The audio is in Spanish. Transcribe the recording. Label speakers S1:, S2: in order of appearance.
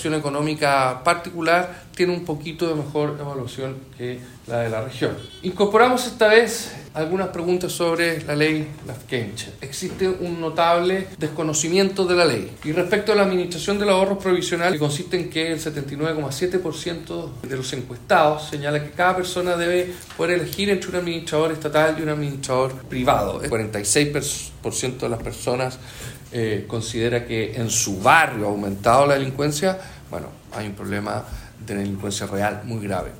S1: económica particular tiene un poquito de mejor evaluación que la de la región. Incorporamos esta vez algunas preguntas sobre la ley Lafkenche. Existe un notable desconocimiento de la ley. Y respecto a la administración del ahorro provisional, que consiste en que el 79,7% de los encuestados señala que cada persona debe poder elegir entre un administrador estatal y un administrador privado. El 46% de las personas considera que en su barrio ha aumentado la delincuencia. Bueno, hay un problema de delincuencia real muy grave.